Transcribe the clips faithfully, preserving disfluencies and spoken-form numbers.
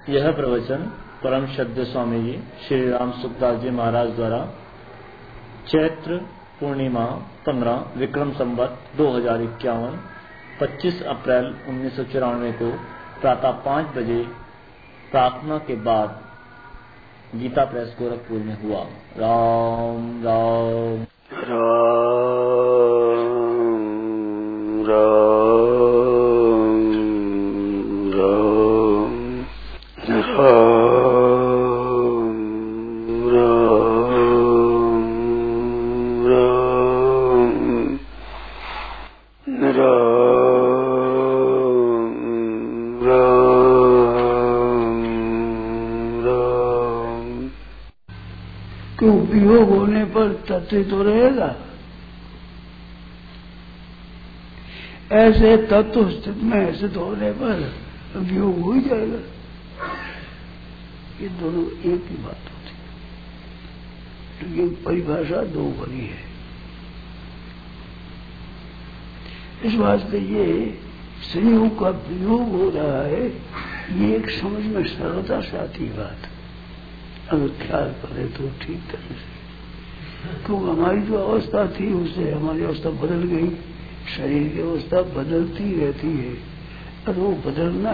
यह प्रवचन परम श्रद्धेय स्वामी जी श्री राम सुखदास जी महाराज द्वारा चैत्र पूर्णिमा पंद्रह विक्रम संवत दो हजार इक्यावन पच्चीस अप्रैल उन्नीस सौ चौरानवे को प्रातः पाँच बजे प्रार्थना के बाद गीता प्रेस गोरखपुर में हुआ। राम राम राम राम राम राम राम। क्यों वियोग होने पर तत्व तो रहेगा, ऐसे तत्व स्थित में स्थित होने पर वियोग हो ही जाएगा। ये दोनों एक ही बात होती है, तो ये परिभाषा दो बनी है। इस वास्ते ये संयोग का वियोग हो रहा है, ये एक समझ में सरलता से आती बात, अगर ख्याल करे तो ठीक तरह से। क्योंकि हमारी जो अवस्था थी उससे हमारी अवस्था बदल गई, शरीर की अवस्था बदलती रहती है और वो बदलना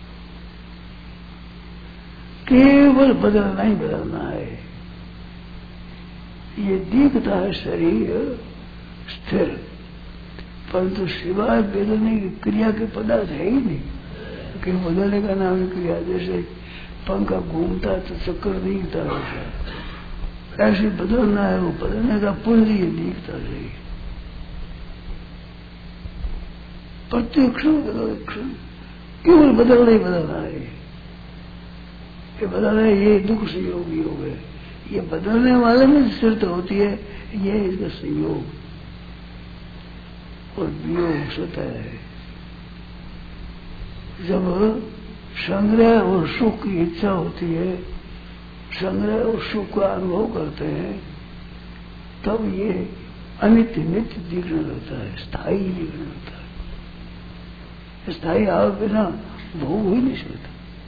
केवल बदलना ही बदलना है। ये दिखता है शरीर स्थिर, परंतु सिवाय बदलने की क्रिया के पदार्थ है ही नहीं। कि बदलने का नाम है क्रिया, जैसे पंखा घूमता तो चक्कर दिखता है, ऐसे बदलना है, वो बदलने का पुण्य ये दिखता रही। प्रत्येक क्षण बदल क्षण केवल बदलना ही बदलना है। ये बदल है, ये दुख संयोग योग है। ये बदलने वाले में स्थिरता होती है, ये इसका संयोग और वियोग स्वतः है। जब संग्रह और सुख की इच्छा होती है, संग्रह और सुख का अनुभव करते हैं, तब ये अनित्य नित्य दिखने लगता है, स्थायी दिखने लगता है। स्थायी आवे बिना भोग ही नहीं सकता।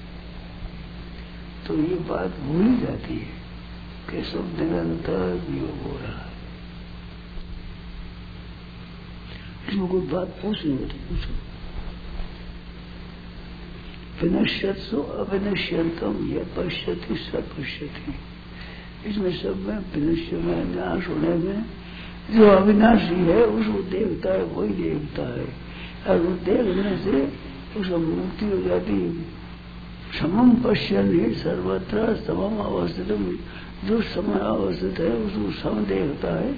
तो ये बात भूली जाती है कि सब निरंतर वियोग हो रहा है। इसमें कोई बात पूछनी हो तो पूछो। विनश्यत्सु अविनश्यंतम यह पश्यति स पश्यति। इसमें सब में विनश्य में नाश होने में जो अविनाशी है उसको देखता है, वही देखता है, और वो देखने से उसको मुक्ति हो जाती है। समम पश्यन ही सर्वत्र समम अवस्थित, जो समय अवस्थित है उसको सम देखता है,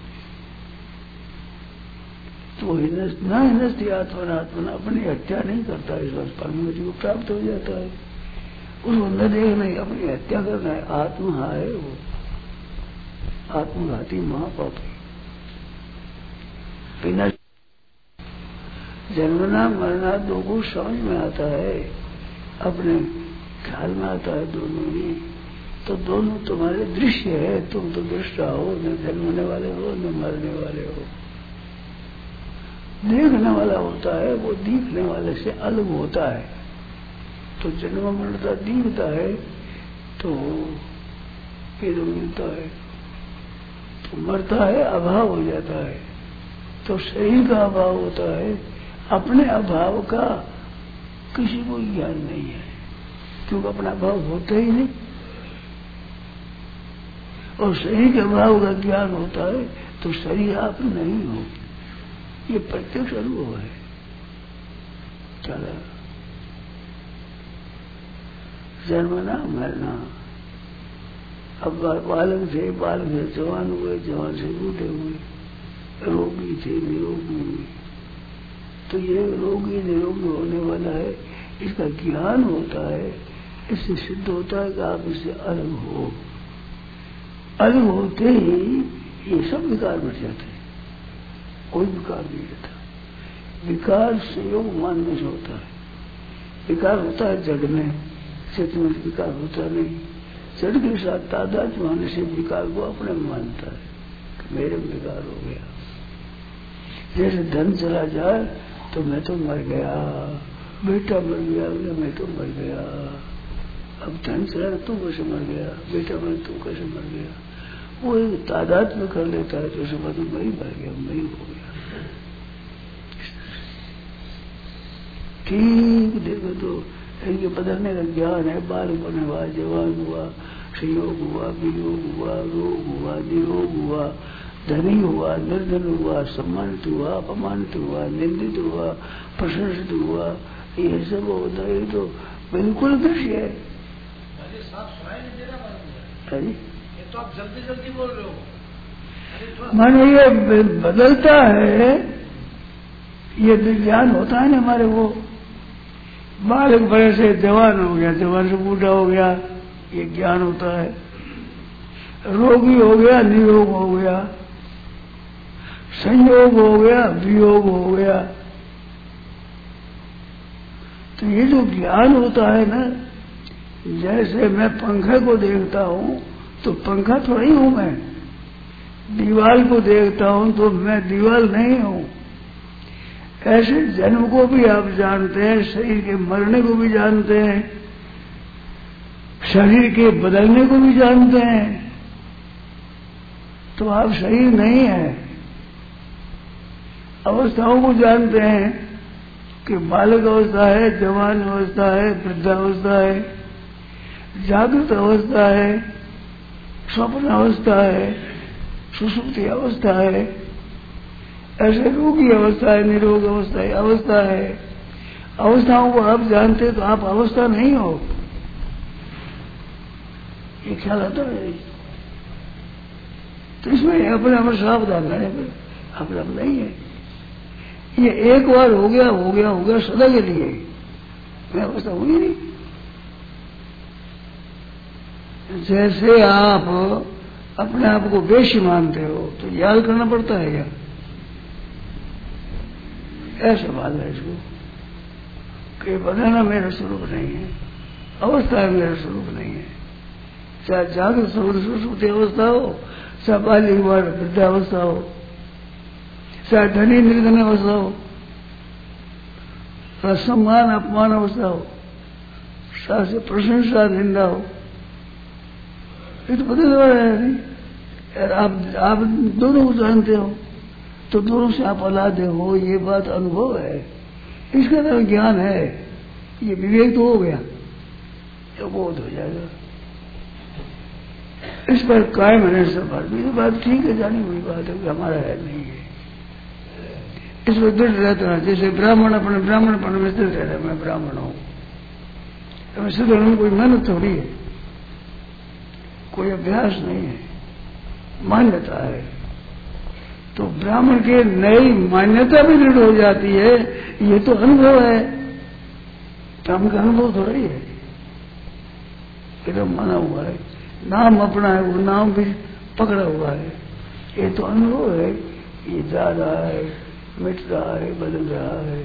तो न हिनस्ती आत्मन आत्मन अपनी हत्या नहीं करता, इस बात परमेश्वर को प्राप्त हो जाता है। उसको न देखना ही अपनी हत्या करना है, आत्मा है वो, आत्मघाती महापापी। बिना जन्मना मरना दो को समझ में आता है, अपने ख्याल में आता है दोनों ही, तो दोनों तुम्हारे दृश्य है। तुम तो दृष्टा हो, न जन्मने वाले हो न मरने वाले हो। देखने वाला होता है, वो दिखने वाले से अलग होता है। तो जन्म मरता दिखता है तो फिर मिलता है, तो मरता है अभाव हो जाता है, तो शरीर का अभाव होता है। अपने अभाव का किसी को ज्ञान नहीं है, क्योंकि अपना अभाव होता ही नहीं। और शरीर के अभाव का ज्ञान होता है तो शरीर आप नहीं हो, ये प्रत्यक्ष अनुभव है। चला जन्मना मरना, अब बालक थे, बालक से जवान हुए, जवान से बूढ़े हुए, रोगी थे, निरोगी हुए। तो ये रोगी निरोगी होने वाला है, इसका ज्ञान होता है, इससे सिद्ध होता है कि आप इससे अलग हो। अलग होते ही ये सब विकार बढ़ जाते हैं, कोई विकार नहीं रहता। विकार संयोग मानने से होता है। विकार होता है जड़ में, चित्त में विकार होता नहीं। जड़ के साथ तादाद मानने से विकार को अपने मानता है कि मेरे में विकार हो गया। जैसे धन चला जाए तो मैं तो मर गया, बेटा मर गया, मैं तो मर गया, अब धन चला तू कैसे मर गया, बेटा बन तू कैसे मर गया, वो एक तादाद में कर लेता है, तो समझ मैं ही मर गया, मैं ही हो गया। ठीक देखो तो इनके बदलने का ज्ञान है, बाल बने हुआ, जवान हुआ, संयोग हुआ, वियोग हुआ, रोग हुआ, निरोग हुआ, धनी हुआ, निर्धन हुआ, सम्मानित हुआ, अपमानित हुआ, निंदित हुआ, प्रशंसित हुआ, ये सब होता है। तो बिल्कुल दृश्य है। ये तो आप जल्दी जल्दी बोल रहे हो। मानो ये बदलता है, ये विज्ञान होता है ना हमारे। वो बालक बड़े से जवान हो गया, जवान से बूढ़ा हो गया, ये ज्ञान होता है। रोगी हो गया, निरोग हो गया, संयोग हो गया, वियोग हो गया। तो ये जो ज्ञान होता है ना, जैसे मैं पंखे को देखता हूँ तो पंखा थोड़ा ही हूं मैं, दीवाल को देखता हूँ तो मैं दीवाल नहीं हूँ। ऐसे जन्म को भी आप जानते हैं, शरीर के मरने को भी जानते हैं, शरीर के बदलने को भी जानते हैं। तो आप शरीर नहीं है। अवस्थाओं को जानते हैं कि बालक अवस्था है, जवान अवस्था है, वृद्धावस्था है, जागृत अवस्था है, स्वप्न अवस्था है, सुषुप्ति अवस्था है, ऐसे रोगी अवस्था है, निरोग अवस्था है, अवस्था है। अवस्थाओं को आप जानते तो आप अवस्था नहीं हो, ये ख्याल आता है। तो इसमें अपने अपने सावधान रहने अपने अपने नहीं है। ये एक बार हो गया हो गया हो गया सदा के लिए, मैं अवस्था हुई नहीं। जैसे आप अपने आप को बेशी मानते हो तो याद करना पड़ता है क्या? ऐसा बात है इसको कि बदलना मेरा स्वरूप नहीं है, अवस्था है मेरा स्वरूप नहीं है। चाहे जागृत स्वरूप सुषुप्ति अवस्था हो, चाहे बालिक वृद्धावस्था हो, चाहे धनी निर्धन अवस्था हो, चाहे सम्मान अपमान अवस्था हो, चाहे प्रशंसा निंदा हो, ये तो बदलने वाला है नहीं। आप आप दोनों को जानते हो तो दोनों से आप अलग हो, ये बात अनुभव है, इसका नाम ज्ञान है। ये विवेक तो हो गया, ये बोध हो जाएगा। इस पर कायम रहने से ये बात ठीक है, जानी हुई बात है कि हमारा है नहीं है। इस पर दृढ़ रहता है। जैसे ब्राह्मण अपने ब्राह्मणपन में दृढ़ रहता है, मैं ब्राह्मण हूं, तो सिद्ध होने कोई मेहनत थोड़ी है, कोई अभ्यास नहीं है, मान्यता है। तो ब्राह्मण के नई मान्यता भी दृढ़ हो जाती है, ये तो अनुभव है, काम का अनुभव थोड़ा ही है, एकदम माना हुआ है। नाम अपना है, वो नाम भी पकड़ा हुआ है, ये तो अनुभव है। ये जा रहा है, मिट रहा है, बदल रहा है।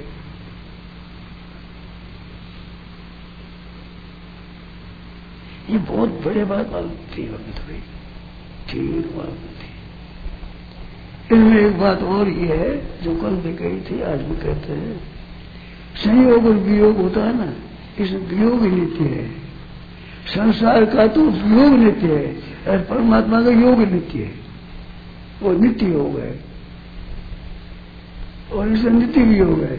ये बहुत बड़ी बात मालूम थी होगी, थोड़ी ठीक मालूम थी। इनमें एक बात और ये है जो कल भी कही थी, आज भी कहते हैं, संयोग और वियोग होता है ना, इस वियोग ही नित्य है। संसार का तो वियोग नित्य है और परमात्मा का योग नित्य है, वो नित्य योग है और इसे नित्य वियोग है।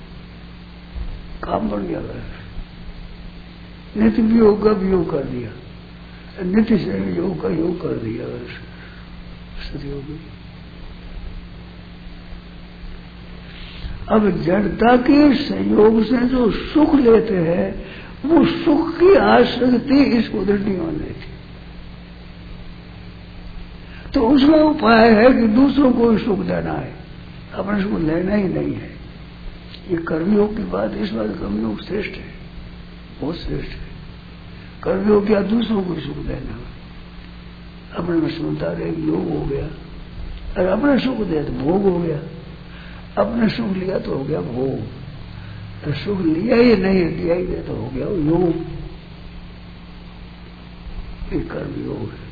काम बन गया है, नित्य वियोग का वियोग कर दिया, नित्य से योग का योग कर दिया। सतयोग अब जड़ता के संयोग से जो सुख लेते हैं, वो सुख की आसक्ति इसको दृढ़ नहीं होने देती। तो उसका उपाय है कि दूसरों को सुख देना है, अपने सुख लेना ही नहीं है। ये कर्मयोग की बात, इस बात कर्मयोग श्रेष्ठ है, बहुत श्रेष्ठ है। कर्मयोग क्या, दूसरों को सुख देना, अपने में समझदार एक योग हो गया, और अपने सुख दे तो भोग हो गया। अपने सुख लिया तो हो गया भोग, तो सुख लिया ही नहीं, दिया ही नहीं तो हो गया योग। ये कर्म योग है,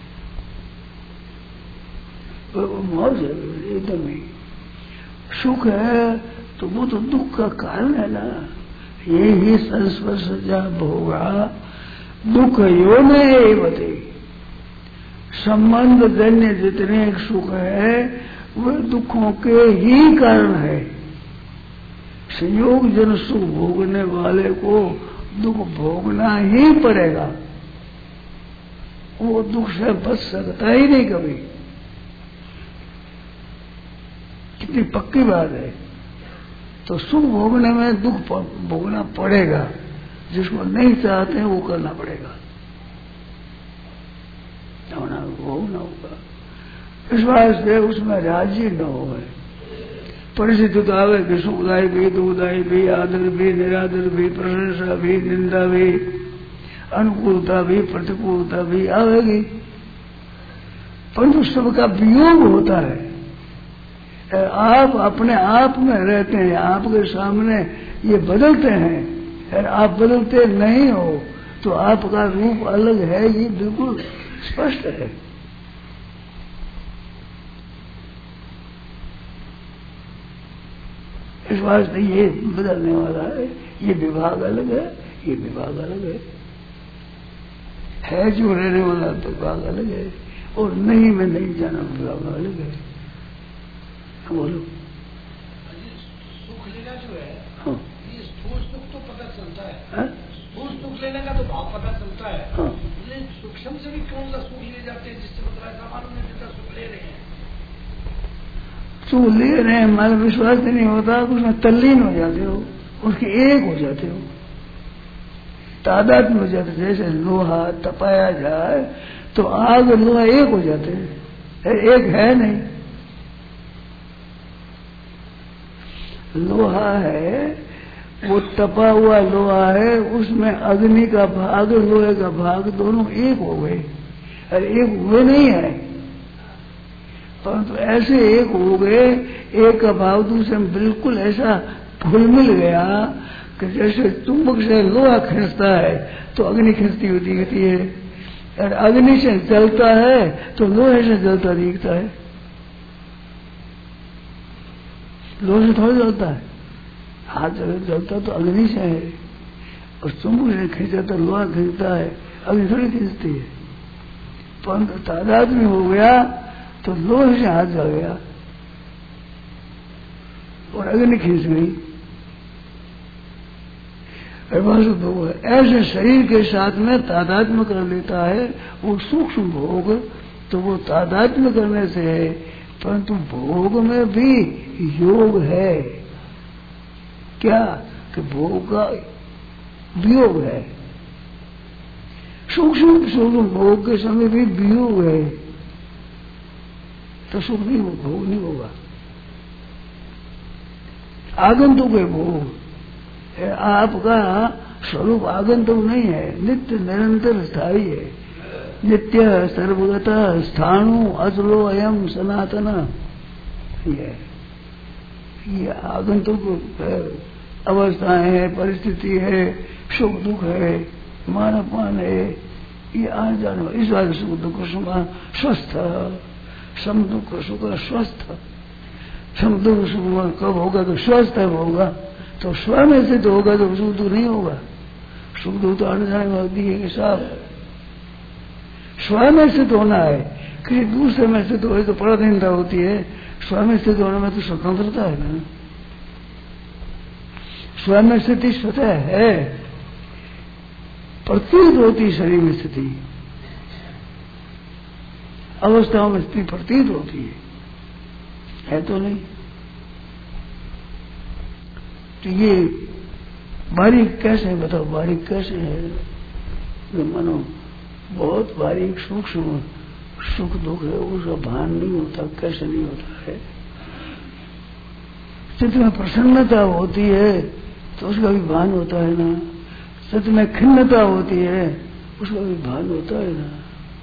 तो मौज है एकदम ही। सुख है तो वो तो दुख का कारण है ना। ये ही संस्पर्श जा भोगा दुख यो नहीं बते। संबंध जन्य जितने सुख है वे दुखों के ही कारण है। संयोग जन सुख भोगने वाले को दुख भोगना ही पड़ेगा, वो दुख से बच सकता ही नहीं कभी। कितनी पक्की बात है। तो सुख भोगने में दुख भोगना पड़ेगा, जिसको नहीं चाहते हैं वो करना पड़ेगा, होना भोगना होगा। इस वास्ते उसमें राजी न हो। परिस्थिति तो आवे कि सुखदायी भी, दुखदायी भी, आदर भी, निरादर भी, प्रशंसा भी, निंदा भी, अनुकूलता भी, प्रतिकूलता भी आवेगी, परंतु सबका वियोग होता है। आप अपने आप में रहते हैं, आपके सामने ये बदलते हैं, और आप बदलते नहीं हो तो आपका रूप अलग है, ये बिल्कुल स्पष्ट है। इस वास्ते ये बदलने वाला है, ये विभाग अलग है, ये विभाग अलग है, है जो रहने वाला विभाग अलग है, और नहीं में नहीं जाना विभाग अलग है। बोलो। सुख लेना जो है, हाँ। ये स्थूल सुख तो पता चलता है, हाँ? स्थूल सुख लेने का तो भाव पता चलता है। हाँ। लेकिन सूक्ष्म से भी कौन सा सुख लिए जाते हैं जिससे मतलब ऐसा मालूम नहीं जितना सुख ले रहे हैं। सुख ले रहे हैं, हमारा विश्वास नहीं होता, उसमें तल्लीन हो जाते हो, उसके एक हो जाते हो, तादाद में हो जाते। जैसे लोहा तपाया जाए तो आग लोहा एक हो जाते हैं, एक है नहीं। लोहा है, वो तपा हुआ लोहा है, उसमें अग्नि का भाग लोहे का भाग दोनों एक हो गए, अरे एक हुए नहीं है, परंतु ऐसे एक हो गए, एक का भाव दूसरे में बिल्कुल ऐसा घुल मिल गया कि जैसे चुंबक से लोहा खींचता है तो अग्नि खींचती हुई दिखती है, और अग्नि से जलता है तो लोहे से जलता दिखता है। लोहे से थोड़ा जलता है, हाथ जलता तो अग्नि से है, और चुंबक से खींचा तो लोहा खींचता है, अग्नि थोड़ी खींचती है। परंतु तादाद में हो गया तो लोहे से हाथ जल गया और अग्नि खींच गई। दो ऐसे शरीर के साथ में तादात्म्य कर लेता है वो सूक्ष्म भोग, तो वो तादात्म्य करने से है, परंतु भोग में भी योग है। क्या कि भोग का वियोग है, सूक्ष्म सूक्ष्म भोग के समय भी वियोग है, तो सुख नहीं हो, भोग नहीं होगा। आगंतुक है भोग, आपका स्वरूप आगंतुक नहीं है, नित्य निरंतर स्थायी है, नित्य सर्वगत स्थाणु अचलो अयम सनातन। ये ये आगंतुक अवस्थाएं है, परिस्थिति है, सुख दुख है, मान अपमान है, ये आने जाने। इस बार सुख दुख सुख स्वस्थ, सम दुख सुख स्वस्थ। सम दुख सुख कब होगा तो स्वस्थ होगा, तो स्व में से तो होगा तो सुख दुख नहीं होगा। सुख दुख तो आने जाने वाली है कि साहब स्व में स्थित होना है, किसी दूसरे में स्थित हो तो पराधीनता होती है, स्व में स्थित होने में तो स्वतंत्रता है ना। स्व में स्थिति स्वतः है, प्रतीत होती शरीर में स्थिति, अवस्थाओं में स्थिति प्रतीत होती है, है तो नहीं। तो ये बारीक कैसे है बताओ, बारीक कैसे है? तो मानो बहुत बारीक सूक्ष्म सुख दुख है, उसका भान नहीं होता, कैसे नहीं होता है। चित्त में प्रसन्नता होती है तो उसका भी भान होता है ना, चित्त में खिन्नता होती है उसका भी भान होता है ना।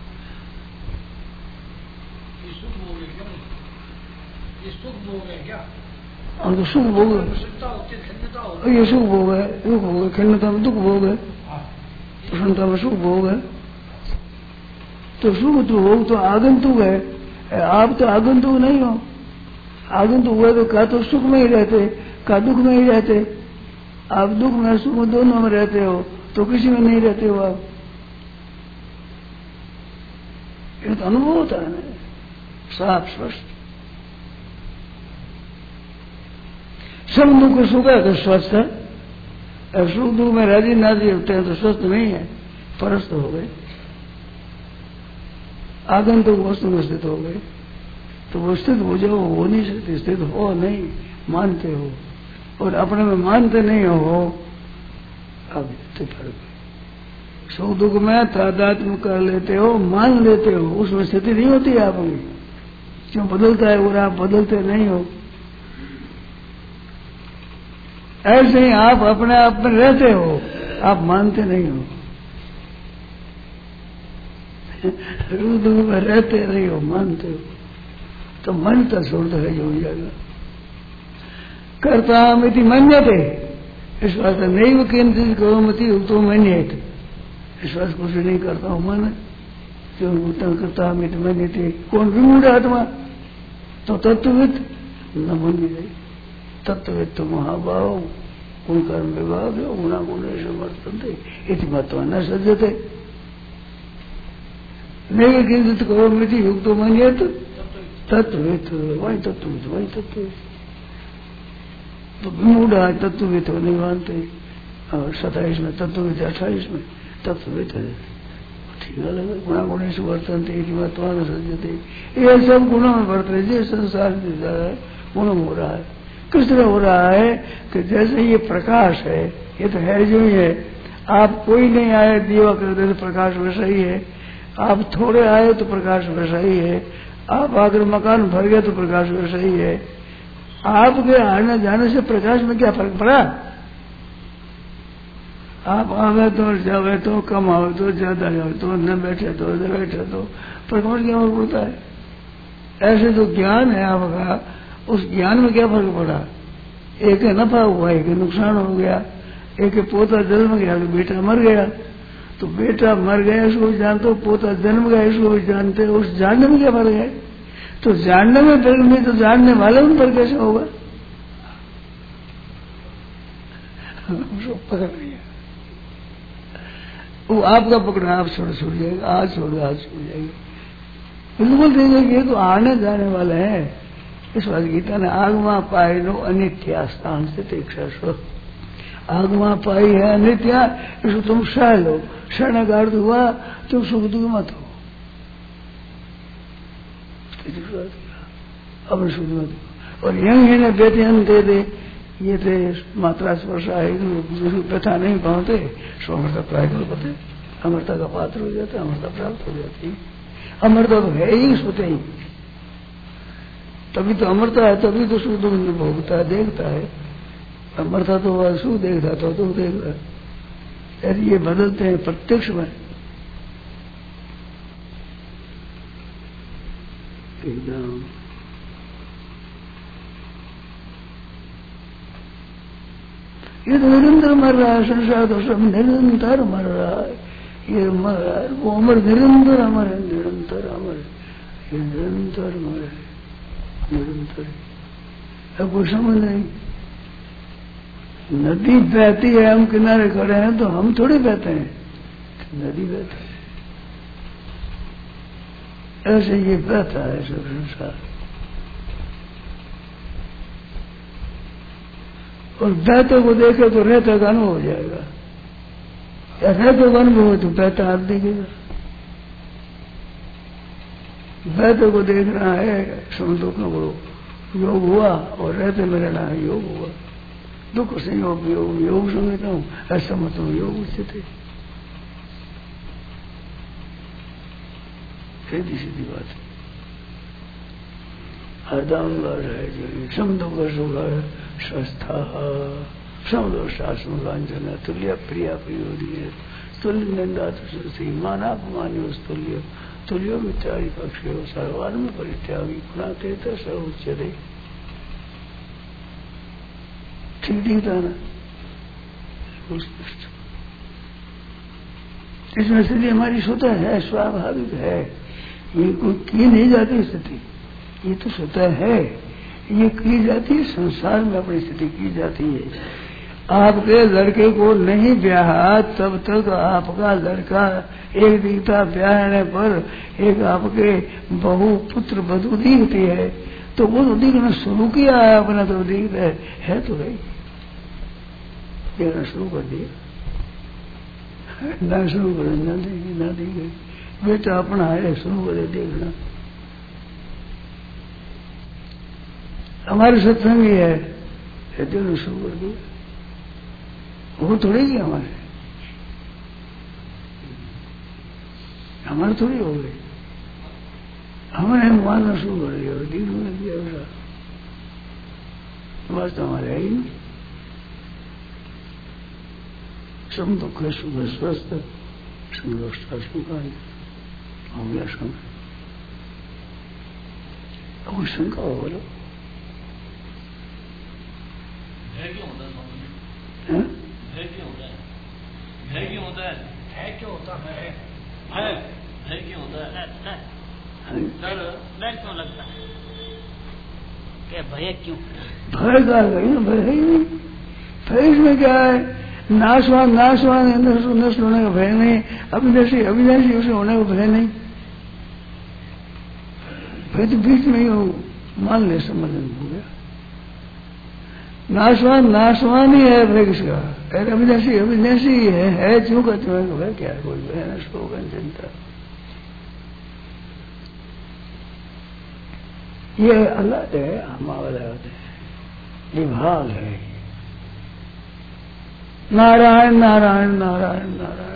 ये सुख भोग है क्या? ये सुख भोग है क्या? और तो सुख भोग है, प्रसन्नता होती है, खिन्नता होती है। ये सुख भोग है, दुख भोग है, खिन्नता में दुख भोग है, प्रसन्नता में सुख भोग है। तो सुख तो भोग तो आगंतुक है, आप तो आगंतुक नहीं हो। आगंतुक हुआ तो का तो सुख में ही रहते, का दुख में ही रहते। आप दुख में सुख दोनों में रहते हो, तो किसी में नहीं रहते हो आप। ये तो अनुभव होता है ना, साफ स्पष्ट। सब दुख सुख है तो स्वस्थ है, और सुख दुख में राजी नाजी होते हैं तो स्वस्थ नहीं है, परस्त हो गए, आगंतुक वस्तु में स्थित हो गए। तो वो स्थित हो जाओ, हो नहीं सकते, स्थित हो नहीं मानते हो, और अपने में मानते नहीं हो, अब तो फर्क। सुख दुख में तादात्म्य कर लेते हो, मान लेते हो, उसमें स्थिति नहीं होती है आपकी। क्यों बदलता है और आप बदलते नहीं हो। ऐसे ही आप अपने आप में रहते हो, आप मानते नहीं हो। रूप दुख में रहते नहीं हो, मानते हो, तो मन तो छोड़ते है जो हो जाएगा। करता मिति मन्यते, इस वास्ते नहीं वो केंद्रित करो मति तो मन्यते, इस वास्ते कुछ नहीं करता हूं मन, क्यों उत्तर करता मिति मन्यते। कौन विमूढ़ आत्मा, तो तत्वविद न मन्य, तत्वविद तो महाभाव गुण कर्म विभाग गुणा गुण समर्थनते इति मत्वा न सज्जते। नहीं केंद्रित करो मिति युक्तो मन्यते तत्वविद, वही तत्वविद, वही तत्वविद। तो विमूढ़ है तत्वविद हो नहीं मानते, और सताइस में तत्वविद, अट्ठाईस में तत्वविद है, ठीक है लगे। गुणा गुणेश वर्तनते इति मत्वा न सज्जते। ये सब गुणों में वर्त रहे, जिस संसार में गुणों में हो रहा है। किस तरह हो रहा है कि जैसे ये प्रकाश है, ये तो है जो ही है। आप कोई नहीं आए दीवा कर दे तो प्रकाश वैसा ही है, आप थोड़े आए तो प्रकाश वैसा ही है, आप आकर मकान भर गए तो प्रकाश वैसा ही है। आपके आने जाने से प्रकाश में क्या फर्क पड़ा? आप आवे तो जावे तो, कम आवे तो, ज्यादा जावे तो, न बैठे तो न बैठे तो, प्रकाश क्या फर्क पड़ता है? ऐसे जो ज्ञान है आपका, उस ज्ञान में क्या फर्क पड़ा? एक नफा हुआ, एक नुकसान हो गया, एक पोता जन्म गया तो बेटा मर गया, तो बेटा मर गया इसको जानते हो, पोता जन्म गया इसको भी जानते हो, उस जानने में क्या फर्क है? तो जानने में फर्क नहीं तो जानने वाले में फर्क कैसे होगा? पकड़ लिया, वो आपका पकड़ा, आप छोड़ छूट जाएगा, आज छोड़ आज छूट जाएगा। बिल्कुल देखेंगे ये तो आने जाने वाले हैं। इस बात गीता ने आगमा पाई नो अनित्या स्थान से तीक्षा, आगमा पाई है अनित्या, इसको तुम सह लो। सहने का अर्थ हुआ तुम सुख दुख मत हो, अब सुख मत हो। और यही है ना व्यतिहन दे दे, ये थे मात्रा स्पर्श आए, व्यथा नहीं पाते, सो अमृता प्राप्त होते, अमृता का पात्र हो जाता है, अमृता प्राप्त हो जाती है। अमृता तो है ही सोते ही, तभी तो अमृता है, तभी तो सुख दुख भोगता है, देखता है। अमृता तो वह सुख देखता तो दुख देखता है। यदि ये बदलते हैं प्रत्यक्ष में, एकदम ये तो निरंतर मर रहा है, संसार तो सब निरंतर मर रहा है। ये मर रहा है, वो अमर निरंतर अमर है, निरंतर अमर, ये निरंतर मर है, निरंतर। अब कोई समझ नहीं, नदी बहती है, हम किनारे खड़े हैं तो हम थोड़ी बहते हैं, नदी बहती है। ऐसे ये बहता है सब संसार, और बहते को देखे तो रहते का अनुभव हो जाएगा, या रहते का अनुभव हो तो बहता हाथ देखेगा। बहते को देखना है, समुद्र का वो योग हुआ, और रहते में रहना है योग हुआ। दुख संयोग योग, योग समझता हूँ, ऐसा मतलब योग उचित है। सीधी सीधी बात है। हरदंगर है जो समदुख सुख स्वस्था समदोषास्म लांछन तुल्य प्रिया प्रियोदीय तुल्य निंदा तुलसी मानापमान्यो तुल्य तुल्यो मित्रारी पक्षो सर्वात्म परित्यागी गुणाते सर्वोच्यते। ठीक ठीक था ना? इसमें स्थिति हमारी स्वतः है, स्वाभाविक है, ये कोई की नहीं जाती स्थिति, ये तो स्वतः है। ये की जाती है संसार में, अपनी स्थिति की जाती है। आपके लड़के को नहीं ब्याहा तब तक आपका लड़का एक दिखता, ब्याहने पर एक आपके बहू पुत्र वधू दिखती है, तो वो तो दिखना शुरू किया है अपना, तो दिखता है, है तो भाई देखना शुरू कर दिया, ना शुरू करे ना देखे ना देखे, बेटा अपना है शुरू करे देखना। हमारे सत्संग ही है, देखना शुरू कर दिया, वो थोड़ी ही हमारे हमारे थोड़ी हो गई, हमने मानना शुरू कर दिया, दिन में दिया ऐसा बस तो हमारे है ही नहीं। सम दुख सुख स्वस्थ संतोषता सुखाई हो गया समय। अब शंका हो बोलो भय क्यों होता है? भय क्यों होता है? भय क्यों होता है? भय क्यों होता है? भय भय क्यों होता है? डर डर क्यों लगता है? क्या भय क्यों? भय का नहीं, भय ही नहीं। भय इसमें क्या है? नाशवान नाशवान नष्ट होने का भय नहीं, अविनाशी अविनाशी उसे होने का भय नहीं। भय तो बीच में ही हो, मान ले संबंधन हो गया। नाशवान नाशवान ही है भय किसका? अविनाशी अविनाशी है, है क्यों कहते हैं भय क्या है? कोई भय नष्ट होगा चिंता। ये अलग है, हमारा अलग है, विभाग है। नारायण नारायण नारायण नारायण।